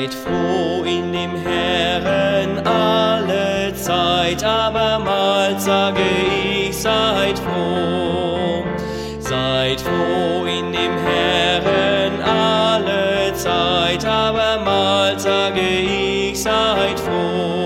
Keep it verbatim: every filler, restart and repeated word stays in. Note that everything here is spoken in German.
Seid froh in dem Herrn alle Zeit, abermals sage ich, seid froh. Seid froh in dem Herrn alle Zeit, abermals sage ich, seid froh.